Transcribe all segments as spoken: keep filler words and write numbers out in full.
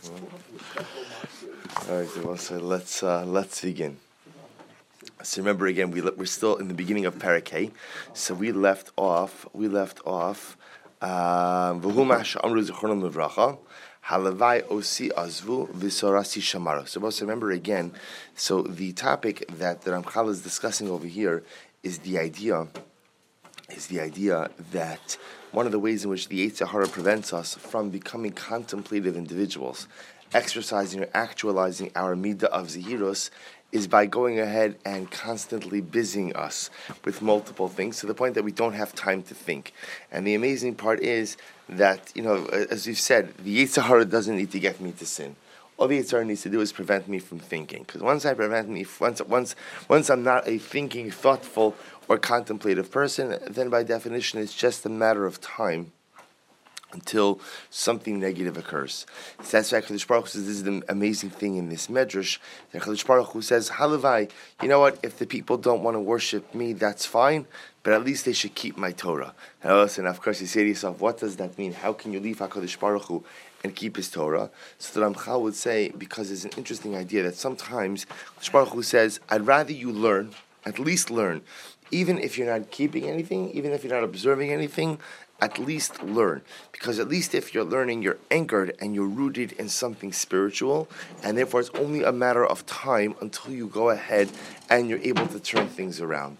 All right, so let's uh, let's begin. So remember again, we we're still in the beginning of Perek Hey. So we left off. We left off. V'humash amru zichronam levracha, halavai osi azvu v'sorasi shamaro. So also remember again. So the topic that the Ramchal is discussing over here is the idea. Is the idea that one of the ways in which the Yetzer Hara prevents us from becoming contemplative individuals, exercising or actualizing our midah of zehirus, is by going ahead and constantly busying us with multiple things to the point that we don't have time to think. And the amazing part is that, you know, as we've said, the Yetzer Hara doesn't need to get me to sin. All the Yetzer Hara needs to do is prevent me from thinking. Because once I prevent me, once once once I'm not a thinking, thoughtful, or contemplative person, then by definition it's just a matter of time until something negative occurs. So that's why HaKadosh Baruch Hu says this is the amazing thing in this medrash. HaKadosh Baruch Hu says, Halavai, you know what, if the people don't want to worship me, that's fine, but at least they should keep my Torah. And of course you say to yourself, what does that mean? How can you leave HaKadosh Baruch Hu and keep his Torah? So the Ramchal would say, because it's an interesting idea that sometimes HaKadosh Baruch Hu says, I'd rather you learn, at least learn, even if you're not keeping anything, even if you're not observing anything, at least learn. Because at least if you're learning, you're anchored and you're rooted in something spiritual, and therefore it's only a matter of time until you go ahead and you're able to turn things around.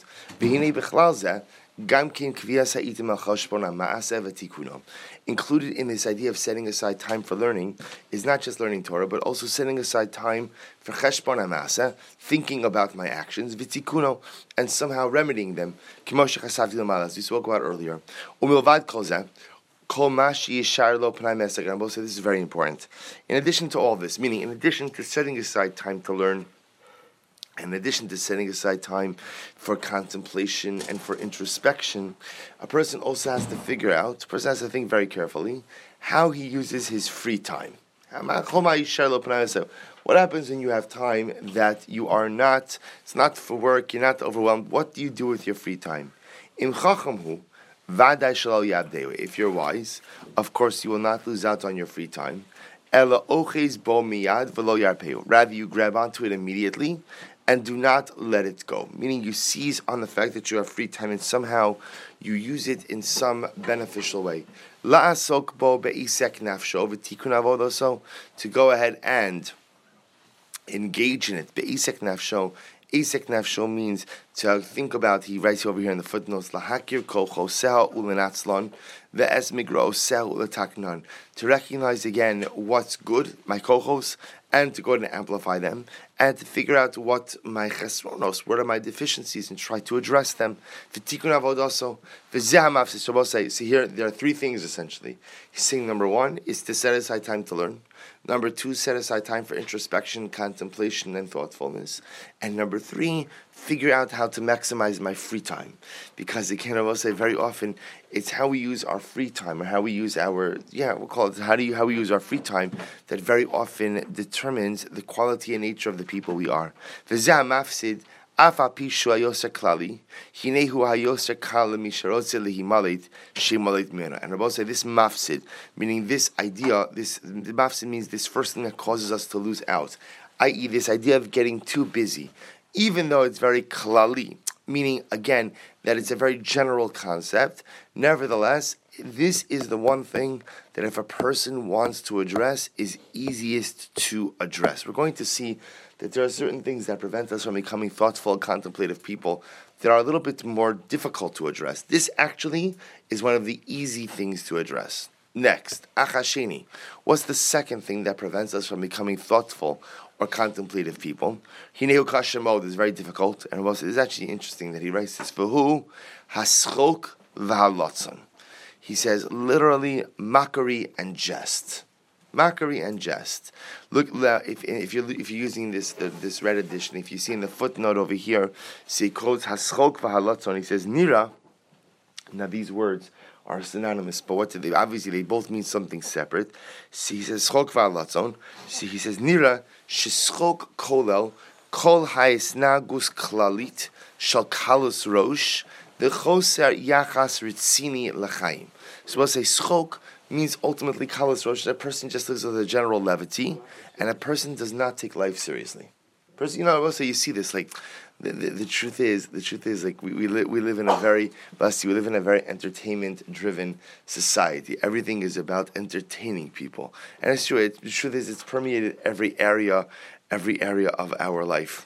Included in this idea of setting aside time for learning is not just learning Torah, but also setting aside time for cheshbon hama'aseh, thinking about my actions, v'tikuno, and somehow remedying them, as we spoke about earlier. Umilvad kol zeh, kol ma sheyishar lo pnai mesag. And I will say this is very important. In addition to all this, meaning in addition to setting aside time to learn, in addition to setting aside time for contemplation and for introspection, a person also has to figure out, a person has to think very carefully, how he uses his free time. What happens when you have time that you are not, it's not for work, you're not overwhelmed? What do you do with your free time? If you're wise, of course you will not lose out on your free time. Rather you grab onto it immediately and do not let it go. Meaning you seize on the fact that you have free time and somehow you use it in some beneficial way. La'asok bo be'isek nafsho v'tikun avodoso, to go ahead and engage in it. Be'isek nafsho. Isek nafsho means to think about, he writes over here in the footnotes, lahakir kol choseha ulenatzlon ve'es migro seha uletaknan, to recognize again what's good, my kochos, and to go ahead and amplify them, and to figure out what my chesronos, what are my deficiencies, and try to address them. V'tikun avodaso v'zeh hamafsis. So we'll say, so here there are three things essentially. He's saying number one is to set aside time to learn. Number two, set aside time for introspection, contemplation, and thoughtfulness. And number three, figure out how to maximize my free time. Because again, I will say very often, it's how we use our free time, or how we use our, yeah, we'll call it, how do you, how we use our free time, that very often determines the quality and nature of the people we are. V'zeh mafsid, afa pishu hayoser klali, hinehu hayoser kal misharotze lehimalit shemalit mena. And Rabbi say this mafsid, meaning this idea, this the mafsid means this first thing that causes us to lose out, that is, this idea of getting too busy, even though it's very klali, meaning again that it's a very general concept. Nevertheless, this is the one thing that if a person wants to address, is easiest to address. We're going to see that there are certain things that prevent us from becoming thoughtful, contemplative people that are a little bit more difficult to address. This actually is one of the easy things to address. Next, achasheni. What's the second thing that prevents us from becoming thoughtful or contemplative people? Hineu kashemod is very difficult, and it's actually interesting that he writes this. V'hu haschok v'halotzon. He says literally mockery and jest. Mockery and jest. Look, if if you're if you're using this the, this red edition, if you see in the footnote over here, see he quotes haschok v'halotzon. He says nira. Now these words are synonymous, but what do they? Obviously, they both mean something separate. See, he says schok v'halatzon. See, he says nira sheschok kolel kol ha'isnagus klalit shal kalus rosh the choser yachas ritzini l'chaim. So we'll say schok means ultimately kalas rosh, that a person just lives with a general levity, and a person does not take life seriously. Person, you know, also you see this, like, the, the, the truth is, the truth is, like, we we, li- we live in a very, bless you, we live in a very entertainment-driven society. Everything is about entertaining people. And it's true, it, the truth is, it's permeated every area, every area of our life.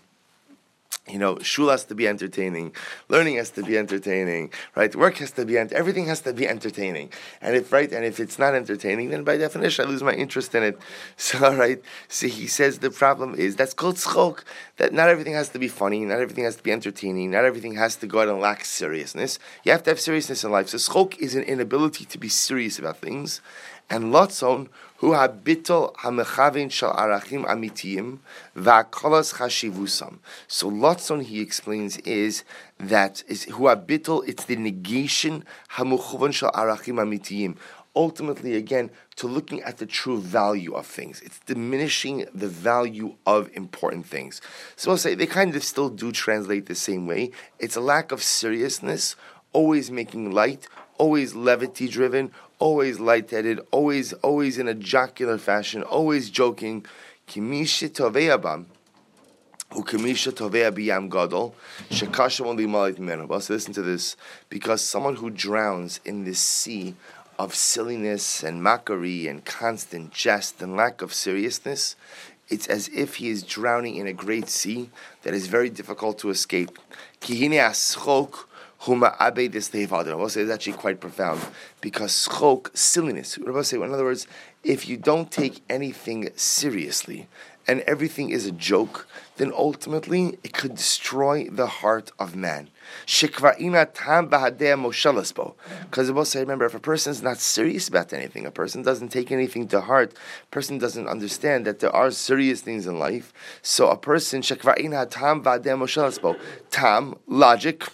You know, shul has to be entertaining, learning has to be entertaining, right? Work has to be, ent- everything has to be entertaining. And if, right, and if it's not entertaining, then by definition I lose my interest in it. So, right, so he says the problem is, that's called tzchok, that not everything has to be funny, not everything has to be entertaining, not everything has to go out and lack seriousness. You have to have seriousness in life. So tzchok is an inability to be serious about things. And lotzon, hu habitol hamechavin shal arachim amitiyim va'kolas chashivusam. So lotzon, he explains, is that is hu habitol. It's the negation hamuchavan shal arachim amitiyim. Ultimately, again, to looking at the true value of things. It's diminishing the value of important things. So I'll say they kind of still do translate the same way. It's a lack of seriousness, always making light, always levity-driven, always light-headed, always, always in a jocular fashion, always joking. Kimisha tovea bam, ukimisha tovea biyam gadol, shekashem only malit menu. So listen to this, because someone who drowns in this sea of silliness and mockery and constant jest and lack of seriousness, it's as if he is drowning in a great sea that is very difficult to escape. Kihine aschok. Huma abe this teivadr. I will say it's actually quite profound, because schok, silliness. I will say, in other words, if you don't take anything seriously and everything is a joke, then ultimately it could destroy the heart of man. Shekvarina tam bahadeh moshelasbo. Because I will say, remember, if a person is not serious about anything, a person doesn't take anything to heart, a person doesn't understand that there are serious things in life. So a person, shekvarina tam bahadeh moshelasbo, tam, logic,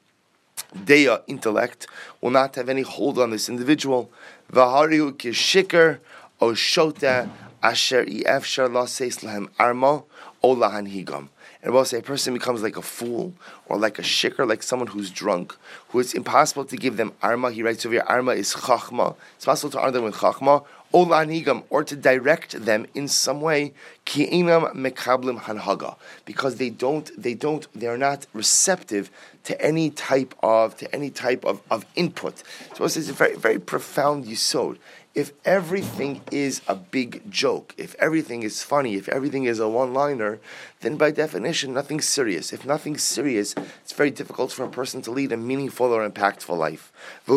Deya, intellect, will not have any hold on this individual. V'harihu kishikar o shota asher efshar laseis lahem arma o lahan higam. And we'll say a person becomes like a fool or like a shikar, like someone who's drunk, who it's impossible to give them arma. He writes over here, arma is chachma. It's possible to arm them with chachma, o lahan higam, or to direct them in some way, ki einam mekablim hanhaga, because they don't, they don't, they are not receptive to any type of to any type of, of input. So it's a very very profound yisod. If everything is a big joke, if everything is funny, if everything is a one-liner, then by definition nothing's serious. If nothing's serious, it's very difficult for a person to lead a meaningful or impactful life.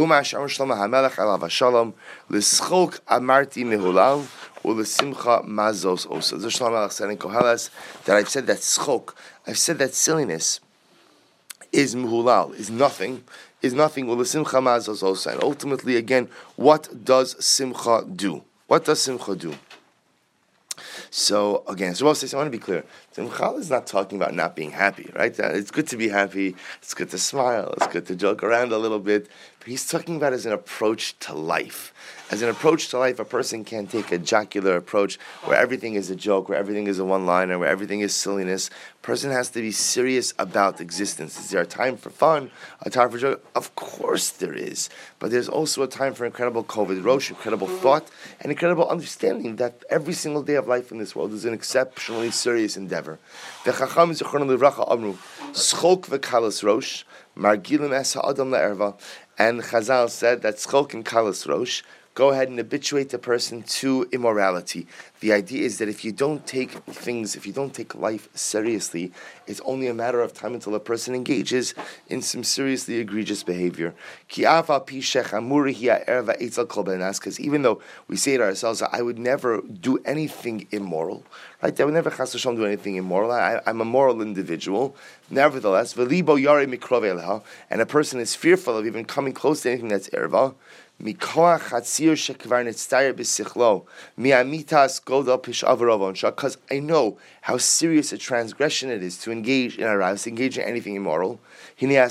L'schok amarti mehulal u'lesimcha mazos osa. The Shlomo Melech said in Koheles that I've said that schok, I've said that silliness is muhulal, is nothing, is nothing. And ultimately, again, what does simcha do? What does simcha do? So again, so I want to be clear. Simcha is not talking about not being happy, right? It's good to be happy. It's good to smile. It's good to joke around a little bit. But he's talking about as an approach to life. As an approach to life, a person can't take a jocular approach where everything is a joke, where everything is a one-liner, where everything is silliness. A person has to be serious about existence. Is there a time for fun, a time for joy? Of course there is. But there's also a time for incredible kovod rosh, incredible thought, and incredible understanding that every single day of life in this world is an exceptionally serious endeavor. The Chacham Zichrono Livracha Amru, Schok v'kalas rosh, margilim es ha'adam la'erva. And Chazal said that Schok and kalas rosh go ahead and habituate the person to immorality. The idea is that if you don't take things, if you don't take life seriously, it's only a matter of time until a person engages in some seriously egregious behavior. Because even though we say to ourselves, I would never do anything immoral, right? I would never chas v'shalom do anything immoral. I, I'm a moral individual. Nevertheless, and a person is fearful of even coming close to anything that's erva. Because I know how serious a transgression it is to engage in arousal, to engage in anything immoral. But I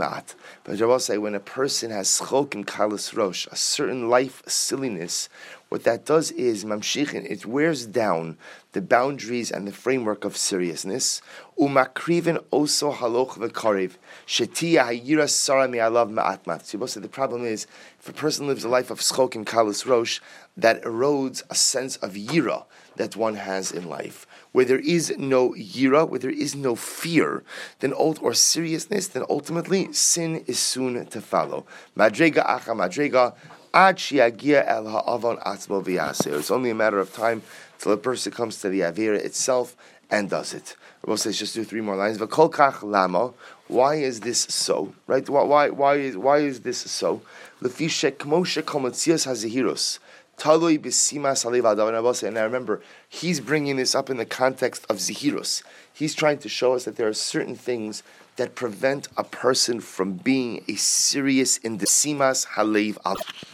will say, when a person has schok and kalas rosh, a certain life silliness, what that does is mamshichin, it wears down the boundaries and the framework of seriousness. Umakriven oso haloch v'karev shetia hayira sara me'alav ma'atmat. So the problem is, if a person lives a life of schok and kalus rosh, that erodes a sense of yira that one has in life. Where there is no yira, where there is no fear, then or seriousness, then ultimately sin is soon to follow. Madrega acha madrega, ad shiagia el ha'avon atzmo v'yaseh. It's only a matter of time till a person comes to the avera itself and does it. Rabbi says, just do three more lines. V'kol kach lama. Why is this so? Right? Why? Why? Why is? Why is this so? Lefi shekmo shekol matzias hazehiros. Taloi b'simas alev adav. And I remember he's bringing this up in the context of zihirus. He's trying to show us that there are certain things that prevent a person from being a serious in the simas halev adav.